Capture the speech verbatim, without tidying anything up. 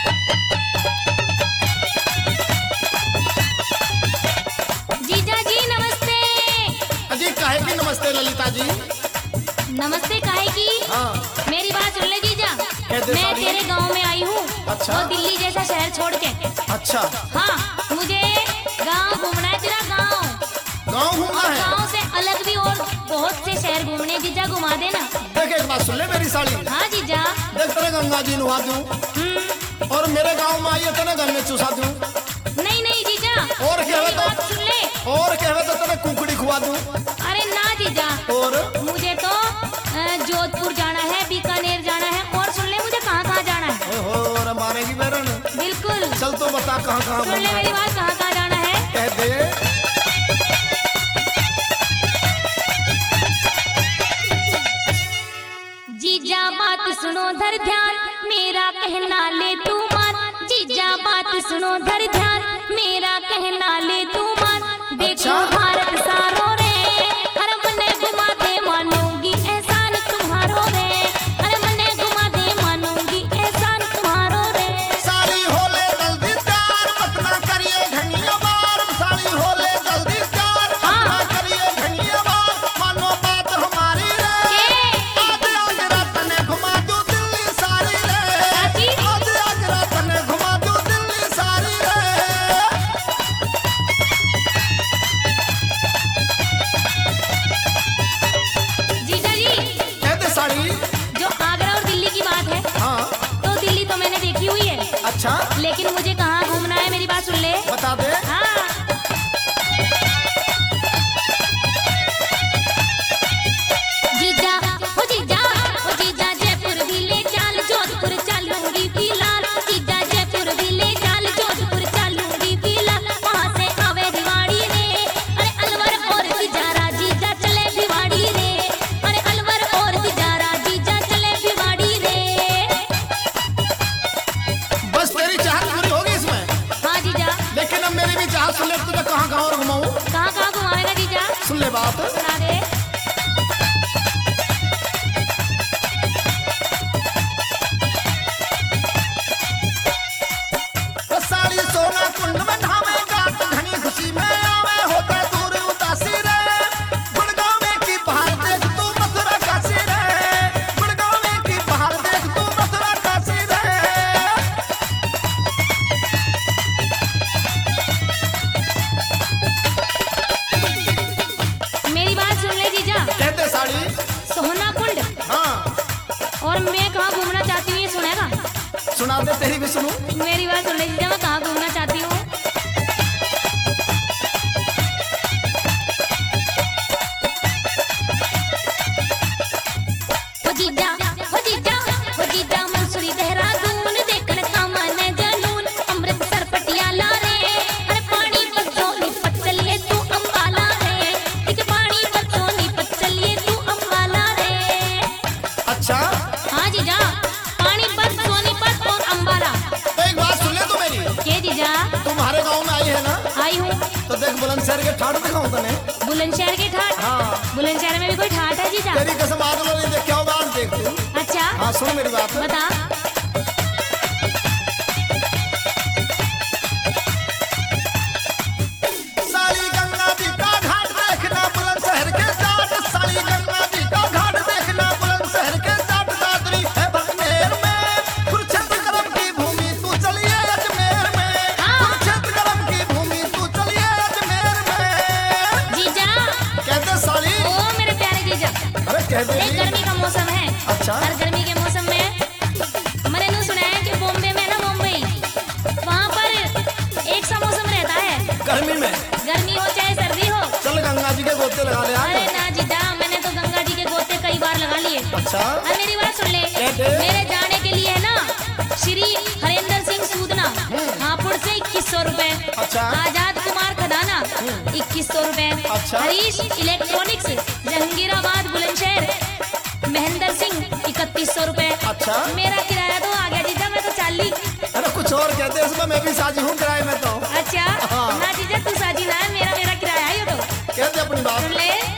जीजा जी नमस्ते। अजी काहे की नमस्ते ललिता जी? नमस्ते काहे की? हाँ। मेरी बात सुन ले जीजा, कहते मैं सारी? तेरे गांव में आई हूँ। अच्छा। वो दिल्ली जैसा शहर छोड़ के। अच्छा। हाँ, मुझे गांव घूमना है, तेरा गांव। गाँव घूमना और है? गांव से अलग भी और बहुत से शहर घूमने, जीजा घुमा देना। देख एक बात सुन ले मेरी साड़ी। हाँ जीजा। देख तेरे गंगा जी नुहा दूं हम्म, और मेरे गांव में आई है तेरे घर में चूसा दूं नहीं नहीं जीजा, और क्या मेरी है तो? बात सुन ले। और कहवे तो तेरे कुकड़ी खुआ दूं। अरे ना जीजा, और मुझे तो अ, जोधपुर जाना है, बीकानेर जाना है, और सुन ले मुझे कहाँ कहाँ जाना है। ओहो रे मारेगी बेरन। बिल्कुल। चल तो बता कहाँ कहाँ सुन ले घूमना मेरी है? बात, कहाँ कहाँ जाना है। कह दे। जीजा बात सुनो धर ध्यान, मेरा कहना ले तू मान। जीजा बात सुनो धर ध्यान, मेरा कहना ले तू मान। देखो अच्छा। भारत सारो रे, हर मने घुमा दे मानूंगी एहसान तुम्हारो रे। हर मने घुमा दे मानूंगी एहसान तुम्हारो रे। साली होले जल्दी तैयार मत ना करिए घनिया बार। साली होले जल्दी तैयार मत हाँ। ना करिए घनिया बार। मानो बात हमारी रे। के? आज आज रात ने घुमा दूं दिल्ली सारी रे। चाची? आज आज रात ने घुमा दूं दिल्ली सारी रे। जीजा जी, कह दे साड़ी। जो आगरा और दिल्ली की बात है, हाँ। तो दिल्ली तो मैंने देखी हुई है, अच्छा लेकिन मुझे कहाँ घूमना है मेरी बात सुन ले। बता दे। हाँ। जीजा हो जीजा हो जीजा, जयपुर भी ले चाल, जोधपुर चलूंगी फिलहाल। जीजा जयपुर भी ले चाल, जोधपुर चलूंगी फिलहाल। वहाँ से आवे भिवाड़ी रे, अरे अलवर और तिजारा, जीजा चले भिवाड़ी रे। अरे अलवर और तिजारा, जीजा चले भिवाड़ी रे। बस तेरी चाहत पूरी होगी इसमें। हाँ जीजा। लेकिन अब मेरी भी चाहत सुन ले, तुझे कहाँ कहाँ और घुमाऊं। कहाँ कहाँ घुमाएगा जीजा? सुन ले बात। सुना दे। साड़ी सोना कुंड में ढावे गात घनी खुशी में आवे होता दूर उदासी रे। गुड़गांव में की बहार देख तू मथुरा काशी रे। गुड़गांव में की बहार देख तू मथुरा काशी रे। मेरी बात सुन ले जीजा, कहते साड़ी। सोहना कुंड हाँ और मैं कहाँ घूमना चाहती हूँ ये सुनेगा? सुना दे तेरी भी सुनूं। मेरी बात सुन ले जीजा, मैं कहाँ घूमना चाहती हूँ। हो जीजा हो जीजा हो जीजा, मंसूरी देहरादून देखने का मन है जनून। अमृतसर पटियाला रे, अरे पानी बच्चों पत चलिए तू अम्बाला रे। ठीक पानी बच्चों पत चलिए तू अम्बाला रे। अच्छा हाँ जीजा, पानीपत, सोनीपत और अंबाला। तो एक बात सुन ले तू मेरी। के जीजा? तुम्हारे गांव में आई है ना, आई हूँ। तो देख बुलंदशहर के ठाठ दिखाऊं तने। बुलंदशहर के ठाट? हाँ। बुलंदशहर में भी कोई ठाट है जीजा? तेरी कसम आज लो नहीं देखा होगा, आज देख तू। अच्छा। हाँ सुन मेरी बात। बता। साली गंगा जी का घाट देखना बुलंदशहर के जाट। साली गंगा जी का घाट देखना बुलंदशहर के जाट। दादरी है भटनेर में, कुरुक्षेत्र गरम की भूमि तू चलिए अजमेर में। कुरुक्षेत्र गरम की भूमि तू चलिए अजमेर में। जीजा। कहते साली। ओ मेरे प्यारे जीजा, अरे कह दे। देख गर्मी का मौसम है। अच्छा। और गर्मी के मौसम में मैंने नु सुना है कि बॉम्बे में ना, मुंबई, वहाँ पर एक सा मौसम रहता है। गर्मी में गर्मी हो चाहे सर्दी हो। चल गंगा जी के गोते लगा ले अरे आज। ना जीजा, मैंने तो गंगा जी के गोते कई बार लगा लिए। अच्छा और मेरी बात सुन ले, कहते? मेरे जाने के लिए है ना श्री हरेंद्र सिंह सूदना, हापुड़ से इक्कीस सौ रूपए। अच्छा। आजाद कुमार खदाना इक्कीस सौ रूपए। अच्छा। हरीश इलेक्ट्रॉनिक्स जहांगीराबाद बुलंदशहर महेंद्र सिंह इकतीस सौ रूपए। अच्छा। मेरा किराया तो आ गया जीजा, मैं तो चाली। अरे कुछ और कहते हैं इसमें, मैं भी साझी हूँ किराए में तो। अच्छा। हाँ। ना जीजा तू साजी ना है, मेरा मेरा किराया है ये तो। कहते अपनी बात। सुन ले।